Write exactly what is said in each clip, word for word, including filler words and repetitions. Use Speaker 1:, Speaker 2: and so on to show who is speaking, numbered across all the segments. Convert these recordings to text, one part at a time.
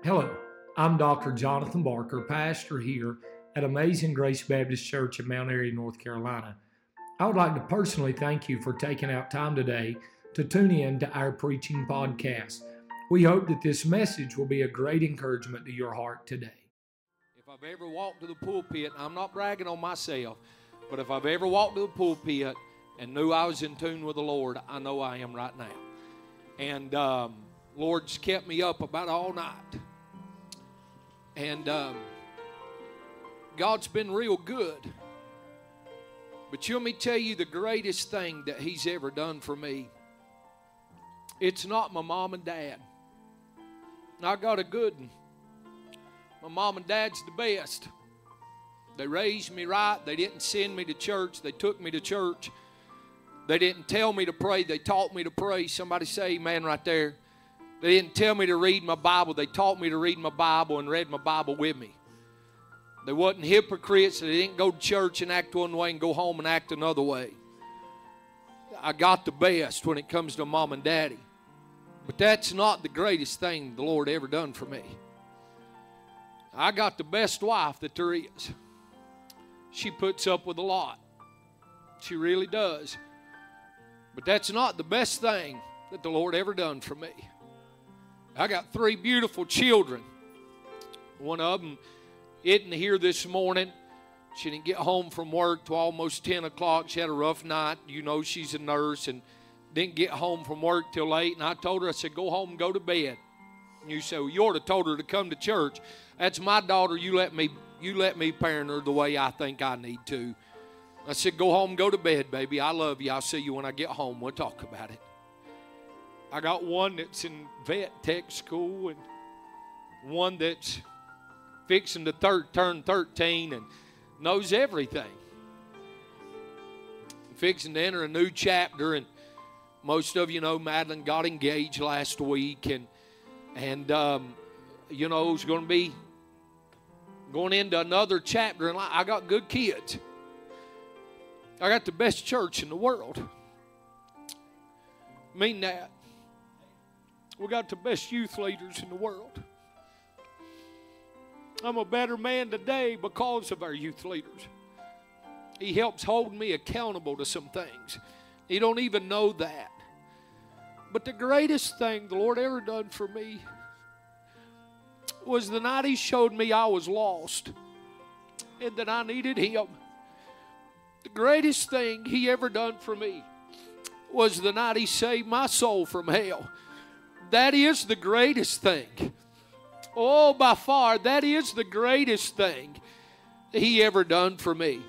Speaker 1: Hello, I'm Doctor Jonathan Barker, pastor here at Amazing Grace Baptist Church in Mount Airy, North Carolina. I would like to personally thank you for taking out time today to tune in to our preaching podcast. We hope that this message will be a great encouragement to your heart today.
Speaker 2: If I've ever walked to the pulpit, I'm not bragging on myself, but if I've ever walked to the pulpit and knew I was in tune with the Lord, I know I am right now. And um, Lord's kept me up about all night. And um, God's been real good. But you let me tell you the greatest thing that He's ever done for me. It's not my mom and dad. I got a good one. My mom and dad's the best. They raised me right. They didn't send me to church. They took me to church. They didn't tell me to pray. They taught me to pray. Somebody say amen right there. They didn't tell me to read my Bible. They taught me to read my Bible and read my Bible with me. They wasn't hypocrites. They didn't go to church and act one way and go home and act another way. I got the best when it comes to mom and daddy. But that's not the greatest thing the Lord ever done for me. I got the best wife that there is. She puts up with a lot. She really does. But that's not the best thing that the Lord ever done for me. I got three beautiful children. One of them isn't here this morning. She didn't get home from work till almost ten o'clock. She had a rough night. You know she's a nurse and didn't get home from work till late. And I told her, I said, go home and go to bed. And you say, well, you ought to told her to come to church. That's my daughter. You let me, you let me parent her the way I think I need to. I said, go home and go to bed, baby. I love you. I'll see you when I get home. We'll talk about it. I got one that's in vet tech school and one that's fixing to thir- turn thirteen and knows everything. Fixing to enter a new chapter, and most of you know Madeline got engaged last week, and and um, you know is going to be going into another chapter. And I got good kids. I got the best church in the world. I mean that. We got the best youth leaders in the world. I'm a better man today because of our youth leaders. He helps hold me accountable to some things. You don't even know that. But the greatest thing the Lord ever done for me was the night He showed me I was lost and that I needed Him. The greatest thing He ever done for me was the night He saved my soul from hell. That is the greatest thing. Oh, by far, that is the greatest thing He ever done for me.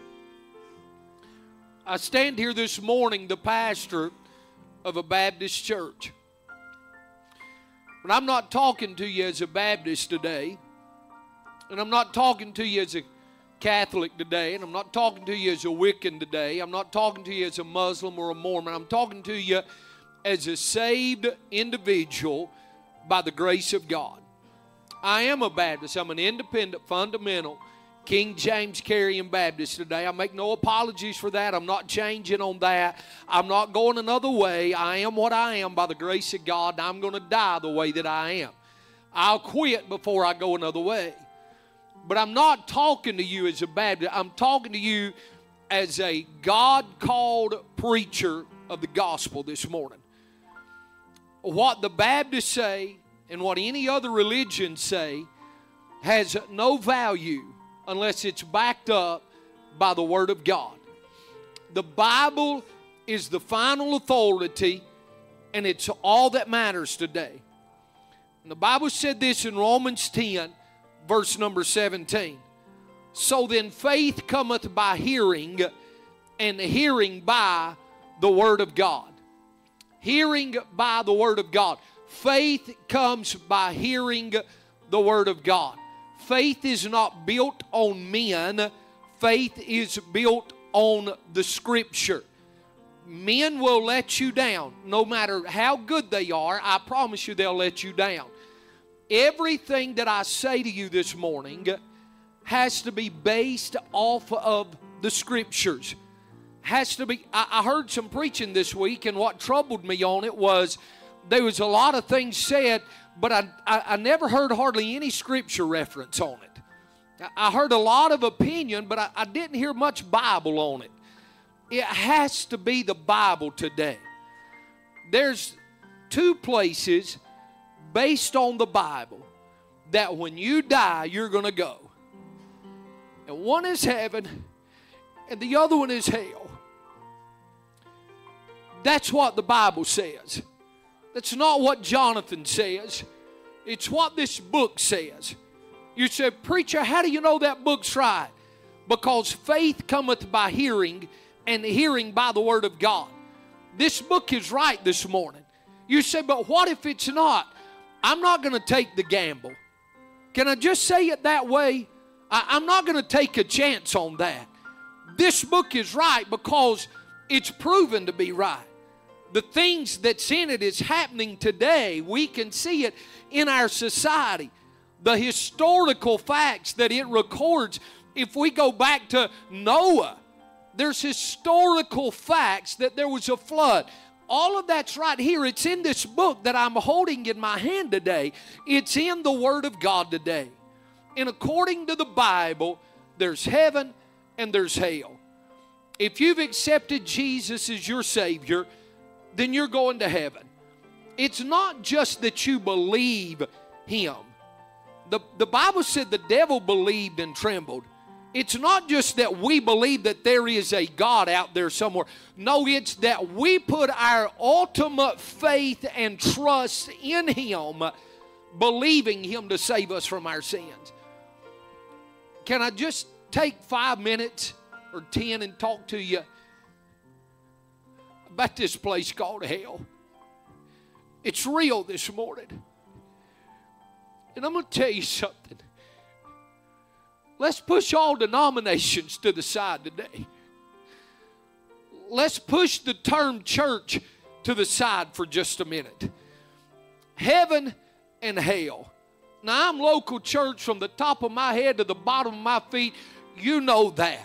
Speaker 2: I stand here this morning, the pastor of a Baptist church. But I'm not talking to you as a Baptist today. And I'm not talking to you as a Catholic today. And I'm not talking to you as a Wiccan today. I'm not talking to you as a Muslim or a Mormon. I'm talking to you as a saved individual by the grace of God. I am a Baptist. I'm an independent, fundamental, King James Carrying Baptist today. I make no apologies for that. I'm not changing on that. I'm not going another way. I am what I am by the grace of God, and I'm going to die the way that I am. I'll quit before I go another way. But I'm not talking to you as a Baptist. I'm talking to you as a God-called preacher of the gospel this morning. What the Baptists say and what any other religion say has no value unless it's backed up by the Word of God. The Bible is the final authority, and it's all that matters today. And the Bible said this in Romans ten, verse number seventeen. So then faith cometh by hearing, and hearing by the Word of God. Hearing by the Word of God. Faith comes by hearing the Word of God. Faith is not built on men. Faith is built on the Scripture. Men will let you down. No matter how good they are, I promise you they'll let you down. Everything that I say to you this morning has to be based off of the Scriptures. Has to be. I, I heard some preaching this week, and what troubled me on it was there was a lot of things said, but I, I, I never heard hardly any scripture reference on it. I, I heard a lot of opinion, but I, I didn't hear much Bible on it. It has to be the Bible today. There's two places based on the Bible that when you die, you're going to go. And one is heaven, and the other one is hell. That's what the Bible says. That's not what Jonathan says. It's what this book says. You say, preacher, how do you know that book's right? Because faith cometh by hearing, and hearing by the word of God. This book is right this morning. You say, but what if it's not? I'm not going to take the gamble. Can I just say it that way? I, I'm not going to take a chance on that. This book is right because it's proven to be right. The things that's in it is happening today. We can see it in our society. The historical facts that it records, if we go back to Noah, there's historical facts that there was a flood. All of that's right here. It's in this book that I'm holding in my hand today. It's in the Word of God today. And according to the Bible, there's heaven and there's hell. If you've accepted Jesus as your Savior, then you're going to heaven. It's not just that you believe Him. The, the Bible said the devil believed and trembled. It's not just that we believe that there is a God out there somewhere. No, it's that we put our ultimate faith and trust in Him, believing Him to save us from our sins. Can I just take five minutes or ten and talk to you about this place called hell? It's real this morning. And I'm going to tell you something. Let's push all denominations to the side today. Let's push the term church to the side for just a minute. Heaven and hell. Now, I'm local church from the top of my head to the bottom of my feet. You know that.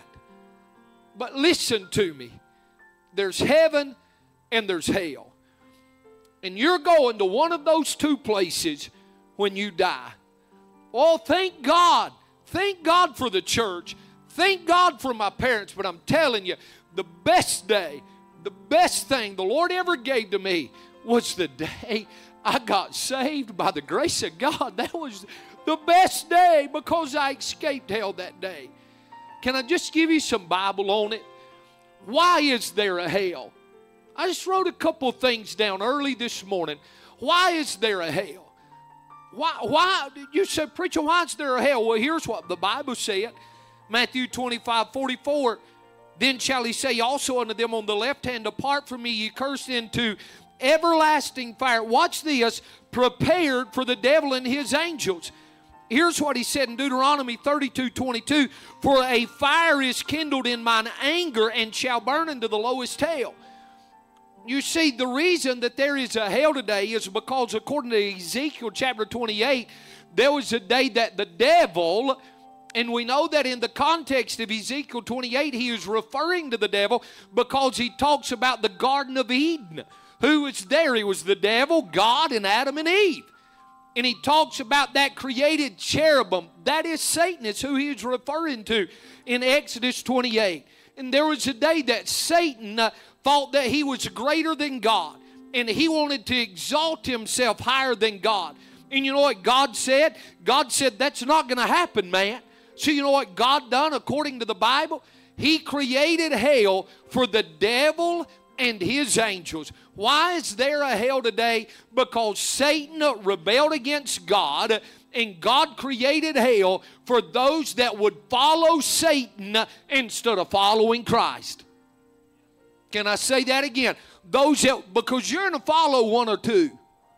Speaker 2: But listen to me. There's heaven and there's hell. And you're going to one of those two places when you die. Oh, thank God. Thank God for the church. Thank God for my parents. But I'm telling you, the best day, the best thing the Lord ever gave to me was the day I got saved by the grace of God. That was the best day because I escaped hell that day. Can I just give you some Bible on it? Why is there a hell? I just wrote a couple things down early this morning. Why is there a hell? Why, why, you said, preacher, why is there a hell? Well, here's what the Bible said. Matthew twenty-five forty-four. Then shall he say also unto them on the left hand, depart from me, ye cursed, into everlasting fire. Watch this. Prepared for the devil and his angels. Here's what he said in Deuteronomy thirty-two twenty-two. For a fire is kindled in mine anger and shall burn into the lowest hell. You see, the reason that there is a hell today is because according to Ezekiel chapter twenty-eight, there was a day that the devil, and we know that in the context of Ezekiel twenty-eight, he is referring to the devil because he talks about the Garden of Eden. Who was there? It was the devil, God, and Adam and Eve. And he talks about that created cherubim. That is Satan. It's who he is referring to in Exodus twenty-eight. And there was a day that Satan uh, thought that he was greater than God. And he wanted to exalt himself higher than God. And you know what God said? God said, that's not going to happen, man. So you know what God done according to the Bible? He created hell for the devil and his angels. Why is there a hell today? Because Satan rebelled against God, and God created hell for those that would follow Satan instead of following Christ. Can I say that again? Those that, because you're going to follow one or two.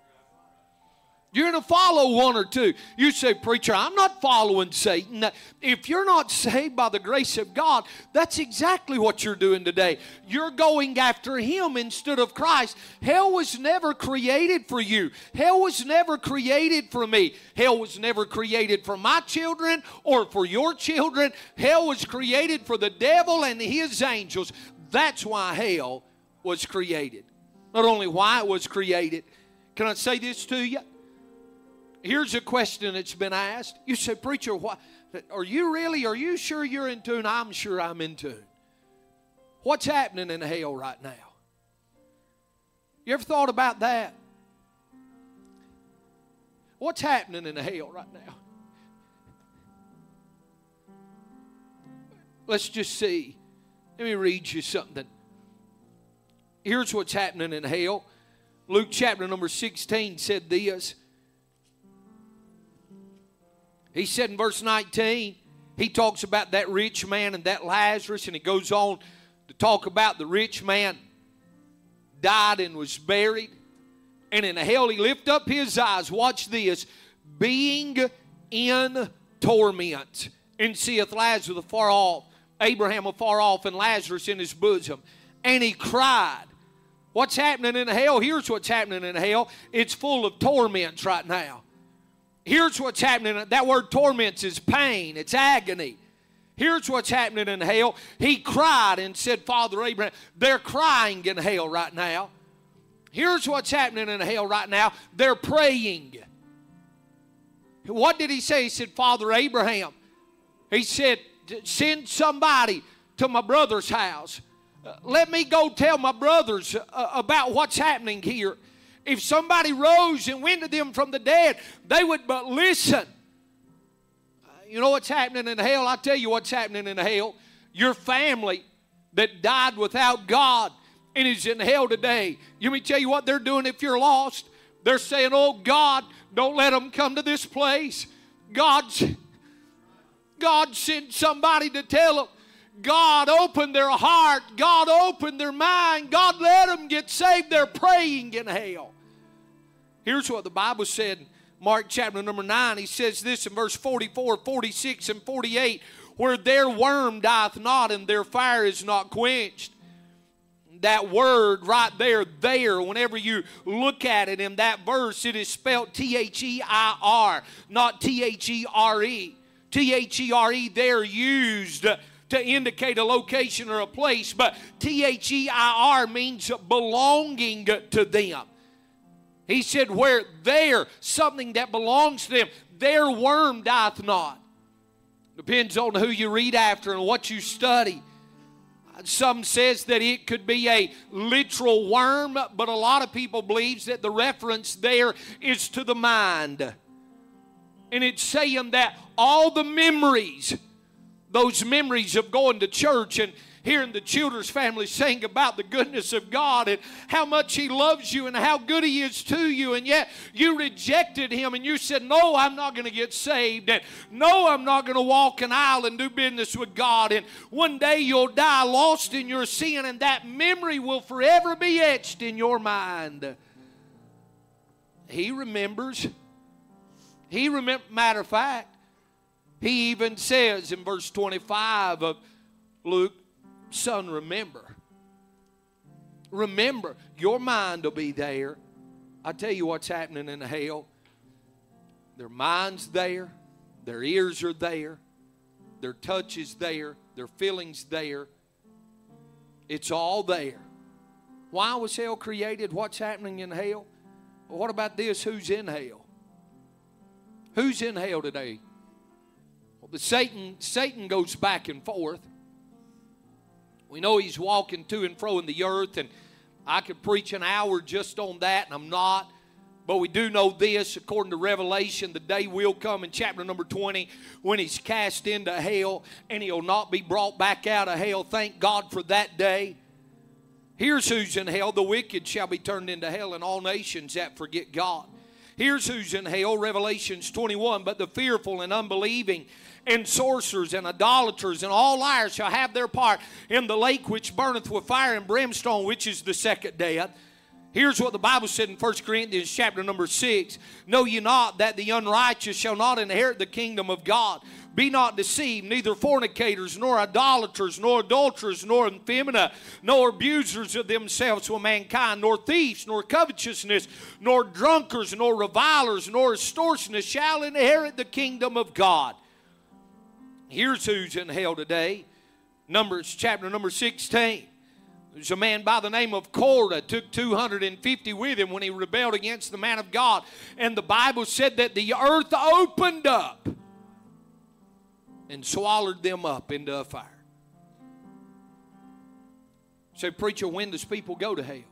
Speaker 2: You're going to follow one or two. You say, preacher, I'm not following Satan. If you're not saved by the grace of God, that's exactly what you're doing today. You're going after him instead of Christ. Hell was never created for you. Hell was never created for me. Hell was never created for my children or for your children. Hell was created for the devil and his angels. That's why hell was created. Not only why it was created. Can I say this to you? Here's a question that's been asked. You say, preacher, what, are you really, are you sure you're in tune? I'm sure I'm in tune. What's happening in hell right now? You ever thought about that? What's happening in hell right now? Let's just see. Let me read you something. Here's what's happening in hell. Luke chapter number sixteen said this. He said in verse nineteen, he talks about that rich man and that Lazarus, and he goes on to talk about the rich man died and was buried. And in hell he lifted up his eyes, watch this, being in torment, and seeth Lazarus afar off, Abraham afar off, and Lazarus in his bosom. And he cried. What's happening in hell? Here's what's happening in hell. It's full of torments right now. Here's what's happening. That word torments is pain. It's agony. Here's what's happening in hell. He cried and said, Father Abraham, they're crying in hell right now. Here's what's happening in hell right now. They're praying. What did he say? He said, Father Abraham. He said, send somebody to my brother's house. Uh, let me go tell my brothers uh, about what's happening here. If somebody rose and went to them from the dead, they would but listen. Uh, you know what's happening in hell? I'll tell you what's happening in hell. Your family that died without God and is in hell today. Let me tell you what they're doing if you're lost. They're saying, oh God, don't let them come to this place. God's, God sent somebody to tell them. God opened their heart. God opened their mind. God let them get saved. They're praying in hell. Here's what the Bible said in Mark chapter number nine. He says this in verse forty-four, forty-six, and forty-eight. Where their worm dieth not and their fire is not quenched. That word right there, there, whenever you look at it in that verse, it is spelled T H E I R, not T H E R E. T H E R E there used to indicate a location or a place, but T H E I R means belonging to them. He said where there, something that belongs to them, their worm dieth not. Depends on who you read after and what you study. Some says that it could be a literal worm, but a lot of people believe that the reference there is to the mind. And it's saying that all the memories, those memories of going to church and hearing the Childers family sing about the goodness of God and how much He loves you and how good He is to you, and yet you rejected Him and you said, no, I'm not going to get saved, and no, I'm not going to walk an aisle and do business with God, and one day you'll die lost in your sin, and that memory will forever be etched in your mind. He remembers. He remember. Matter of fact, He even says in verse twenty-five of Luke, son, remember. Remember. Your mind will be there. I tell you what's happening in hell. Their mind's there. Their ears are there. Their touch is there. Their feelings there. It's all there. Why was hell created? What's happening in hell? Well, what about this? Who's in hell? Who's in hell today? Well, the Satan, Satan goes back and forth. We know he's walking to and fro in the earth, and I could preach an hour just on that, and I'm not. But we do know this, according to Revelation, the day will come in chapter number twenty when he's cast into hell, and he'll not be brought back out of hell. Thank God for that day. Here's who's in hell. The wicked shall be turned into hell, and all nations that forget God. Here's who's in hell, Revelations twenty-one. But the fearful and unbelieving and sorcerers and idolaters and all liars shall have their part in the lake which burneth with fire and brimstone, which is the second death. Here's what the Bible said in First Corinthians chapter number six. Know ye not that the unrighteous shall not inherit the kingdom of God? Be not deceived, neither fornicators, nor idolaters, nor adulterers, nor effeminate, nor abusers of themselves with mankind, nor thieves, nor covetousness, nor drunkards, nor revilers, nor extortionists shall inherit the kingdom of God. Here's who's in hell today. Numbers chapter number sixteen. There's a man by the name of Korah, took two hundred fifty with him when he rebelled against the man of God. And the Bible said that the earth opened up and swallowed them up into a fire. Say, preacher, when does people go to hell?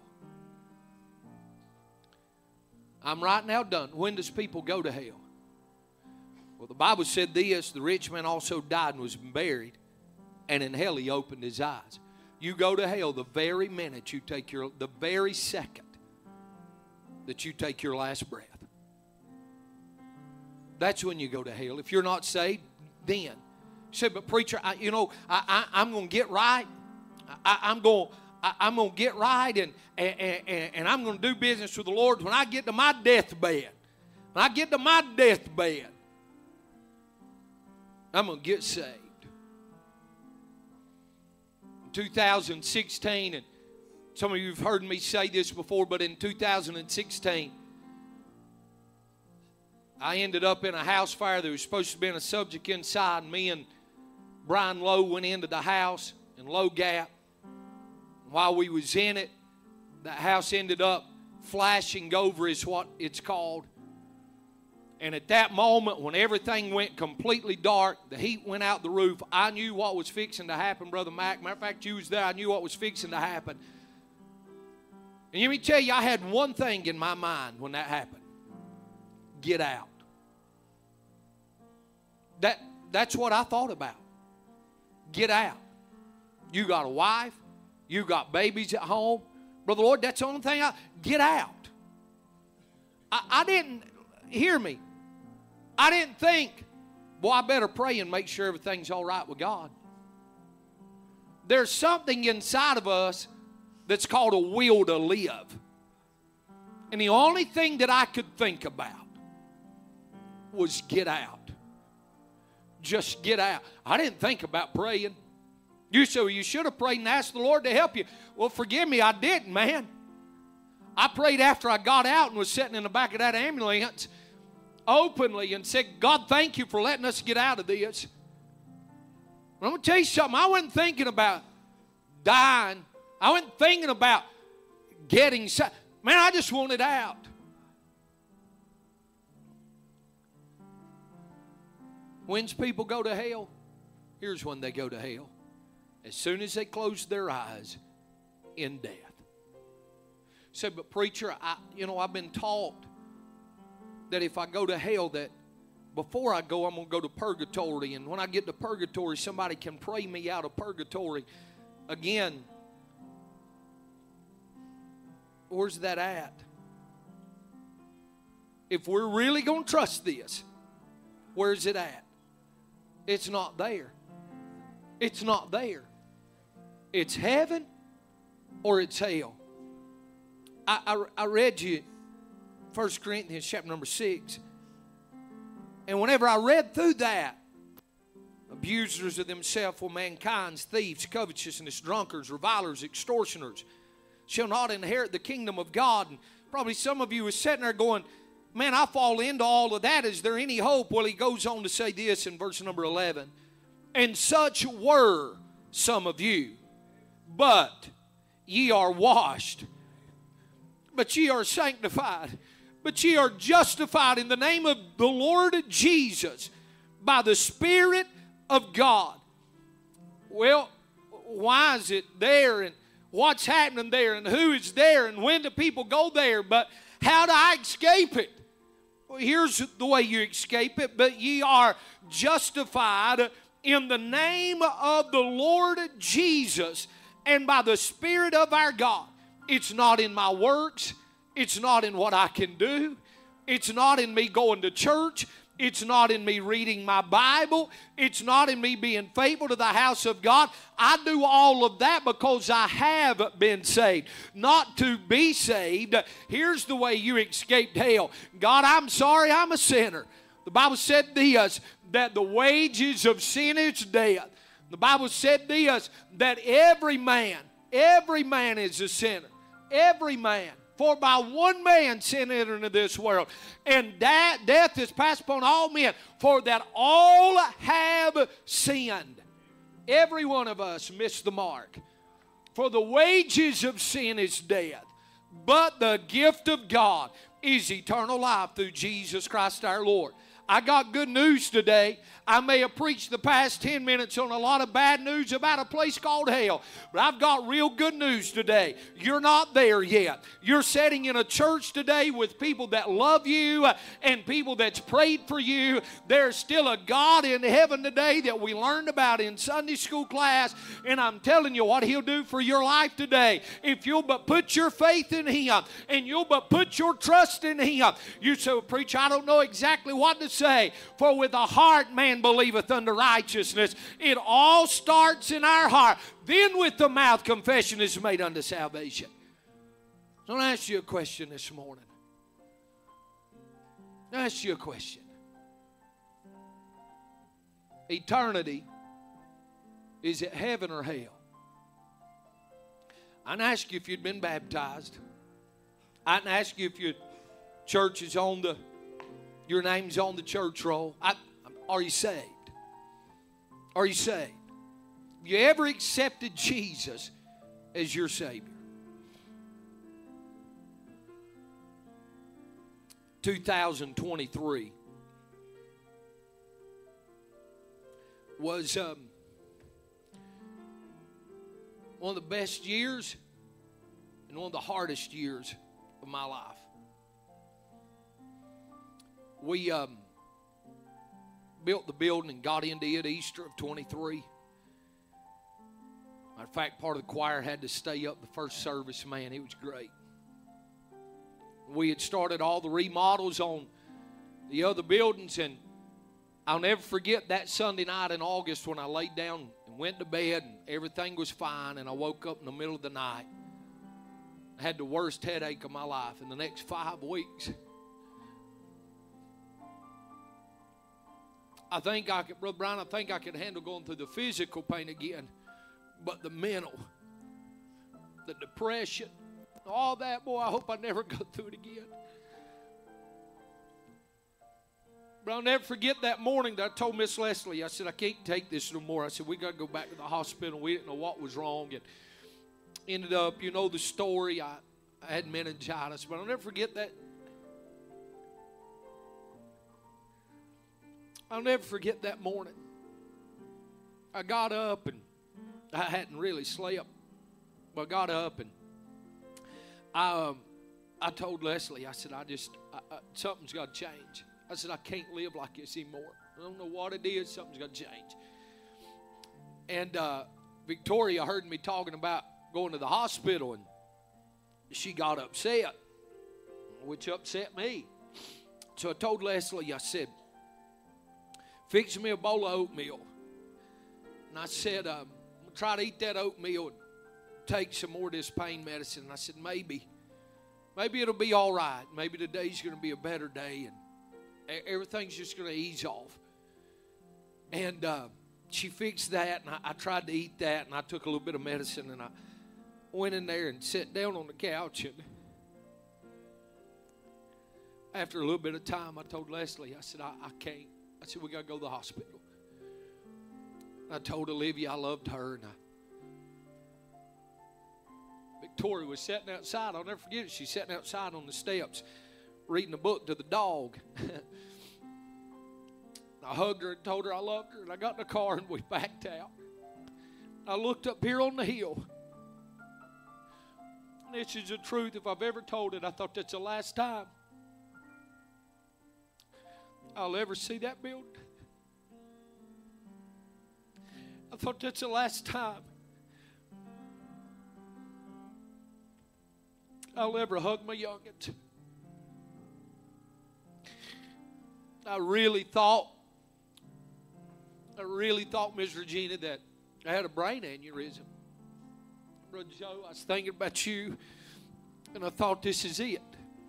Speaker 2: I'm right now done. When does people go to hell? Well, the Bible said this, the rich man also died and was buried, and in hell he opened his eyes. You go to hell the very minute you take your, the very second that you take your last breath. That's when you go to hell. If you're not saved, then. You say, but preacher, I, you know, I, I, I'm going to get right. I, I'm going I, I'm going to get right, and, and, and, and I'm going to do business with the Lord when I get to my deathbed. When I get to my deathbed, I'm going to get saved. two thousand sixteen, and some of you have heard me say this before, but in two thousand sixteen, I ended up in a house fire. There was supposed to be a subject inside, and me and Brian Lowe went into the house in Low Gap. While we was in it, the house ended up flashing over is what it's called. And at that moment, when everything went completely dark, the heat went out the roof, I knew what was fixing to happen, Brother Mac. Matter of fact, you was there. I knew what was fixing to happen. And let me tell you, I had one thing in my mind when that happened. Get out. That, that's what I thought about. Get out. You got a wife. You got babies at home. Brother Lord, that's the only thing I... Get out. I, I didn't... Hear me. I didn't think, boy, I better pray and make sure everything's all right with God. There's something inside of us that's called a will to live. And the only thing that I could think about was get out. Just get out. I didn't think about praying. You so you should have prayed and asked the Lord to help you. Well, forgive me, I didn't, man. I prayed after I got out and was sitting in the back of that ambulance openly and said, God, thank you for letting us get out of this. I'm going to tell you something. I wasn't thinking about dying. I wasn't thinking about getting sick. Man, I just wanted out. When's people go to hell? Here's when they go to hell. As soon as they close their eyes in death. Say, but preacher, I, you know, I've been taught that if I go to hell, that before I go, I'm going to go to purgatory. And when I get to purgatory, somebody can pray me out of purgatory. Again, where's that at? If we're really going to trust this, where's it at? It's not there. It's not there. It's heaven or it's hell. I, I, I read you First Corinthians chapter number six. And whenever I read through that, abusers of themselves for mankind, thieves, covetousness, drunkards, revilers, extortioners, shall not inherit the kingdom of God. And probably some of you are sitting there going, man, I fall into all of that. Is there any hope? Well, he goes on to say this in verse number eleven. And such were some of you, but ye are washed, but ye are sanctified, but ye are justified in the name of the Lord Jesus by the Spirit of God. Well, why is it there, and what's happening there, and who is there, and when do people go there? But how do I escape it? Well, here's the way you escape it. But ye are justified in the name of the Lord Jesus and by the Spirit of our God. It's not in my works. It's not in what I can do. It's not in me going to church. It's not in me reading my Bible. It's not in me being faithful to the house of God. I do all of that because I have been saved. Not to be saved. Here's the way you escaped hell. God, I'm sorry I'm a sinner. The Bible said this, that the wages of sin is death. The Bible said this, that every man, every man is a sinner. Every man. For by one man sin entered into this world, and that death is passed upon all men, for that all have sinned. Every one of us missed the mark. For the wages of sin is death, but the gift of God is eternal life through Jesus Christ our Lord. I got good news today. I may have preached the past ten minutes on a lot of bad news about a place called hell, but I've got real good news today. You're not there yet. You're sitting in a church today with people that love you and people that's prayed for you. There's still a God in heaven today that we learned about in Sunday school class, and I'm telling you what He'll do for your life today. If you'll but put your faith in Him and you'll but put your trust in Him. You say, preacher, I don't know exactly what to say. For with the heart man believeth unto righteousness. It all starts in our heart. Then with the mouth confession is made unto salvation. So I'll ask you a question this morning. I'll ask you a question. Eternity, is it heaven or hell? I'd ask you if you'd been baptized. I'd ask you if your church is on the, your name's on the church roll. I, Are you saved? Are you saved? Have you ever accepted Jesus as your Savior? two thousand twenty-three was um, one of the best years and one of the hardest years of my life. We um, built the building and got into it Easter of twenty-three. Matter of fact, part of the choir had to stay up the first service. Man, it was great. We had started all the remodels on the other buildings, and I'll never forget that Sunday night in August when I laid down and went to bed and everything was fine, and I woke up in the middle of the night. I had the worst headache of my life in the next five weeks. I think I could, Brother Brian, I think I could handle going through the physical pain again, but the mental, the depression, all that, boy, I hope I never go through it again. But I'll never forget that morning that I told Miss Leslie, I said, I can't take this no more. I said, we got to go back to the hospital. We didn't know what was wrong. And ended up, you know the story, I, I had meningitis. But I'll never forget that. I'll never forget that morning. I got up and I hadn't really slept. But I got up and I, um, I told Leslie, I said, I just, I, I, something's got to change. I said, I can't live like this anymore. I don't know what it is. Something's got to change. And uh, Victoria heard me talking about going to the hospital, and she got upset, which upset me. So I told Leslie, I said, fix me a bowl of oatmeal. And I said, um, I'm going to try to eat that oatmeal and take some more of this pain medicine. And I said, maybe, maybe it'll be all right. Maybe today's going to be a better day, and everything's just going to ease off. And uh, she fixed that, and I, I tried to eat that, and I took a little bit of medicine, and I went in there and sat down on the couch. And after a little bit of time, I told Leslie, I said, I, I can't. I said, we got to go to the hospital. I told Olivia I loved her, and I, Victoria was sitting outside. I'll never forget it. She's sitting outside on the steps reading a book to the dog. I hugged her and told her I loved her, and I got in the car and we backed out. I looked up here on the hill. And this is the truth. If I've ever told it, I thought that's the last time I'll ever see that building. I thought that's the last time I'll ever hug my youngins. I really thought, I really thought, Miss Regina, that I had a brain aneurysm. Brother Joe, I was thinking about you, and I thought, this is it.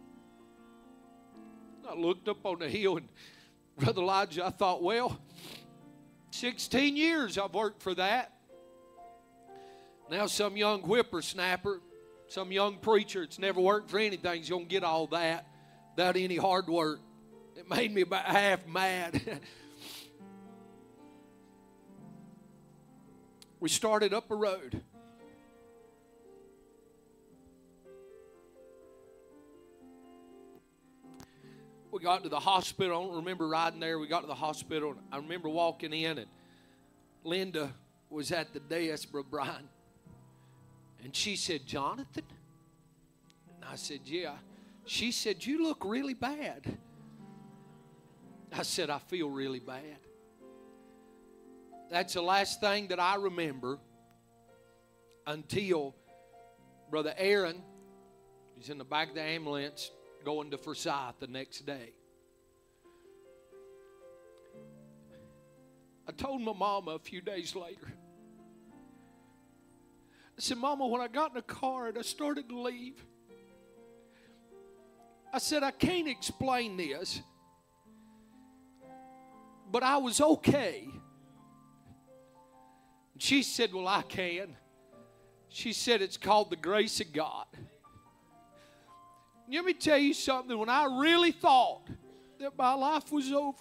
Speaker 2: I looked up on the hill, and Brother Elijah, I thought, well, sixteen years I've worked for that. Now some young whippersnapper, some young preacher that's never worked for anything is going to get all that without any hard work. It made me about half mad. We started up a road. we got to the hospital. I don't remember riding there. We got to the hospital. And I remember walking in, and Linda was at the desk, Brother Brian. And she said, Jonathan? And I said, yeah. She said, you look really bad. I said, I feel really bad. That's the last thing that I remember until Brother Aaron, he's in the back of the ambulance, going to Forsyth the next day. I told my mama a few days later. I said, Mama, when I got in the car and I started to leave, I said, I can't explain this, but I was okay. She said, well, I can. She said, it's called the grace of God. Let me tell you something. When I really thought that my life was over,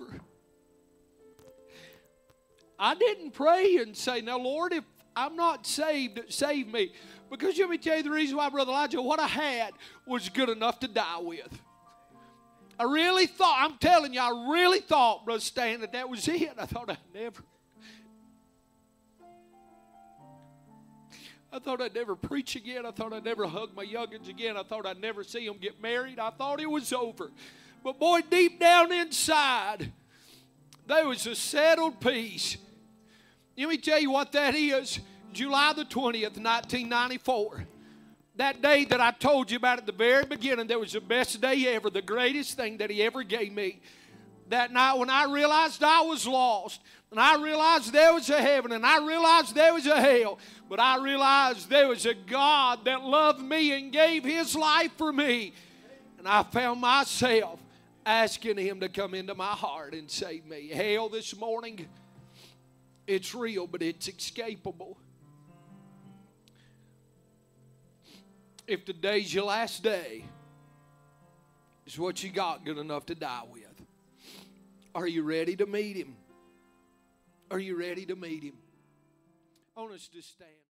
Speaker 2: I didn't pray and say, now, Lord, if I'm not saved, save me. Because let me tell you the reason why, Brother Elijah, what I had was good enough to die with. I really thought, I'm telling you, I really thought, Brother Stan, that that was it. I thought I'd never. I thought I'd never preach again. I thought I'd never hug my youngins again. I thought I'd never see them get married. I thought it was over. But boy, deep down inside, there was a settled peace. Let me tell you what that is. July the twentieth, nineteen ninety-four. That day that I told you about at the very beginning, that was the best day ever, the greatest thing that He ever gave me. That night when I realized I was lost, and I realized there was a heaven, and I realized there was a hell, but I realized there was a God that loved me and gave His life for me. And I found myself asking Him to come into my heart and save me. Hell this morning, it's real, but it's escapable. If today's your last day, it's what you got good enough to die with. Are you ready to meet Him? Are you ready to meet Him? I want us to stand.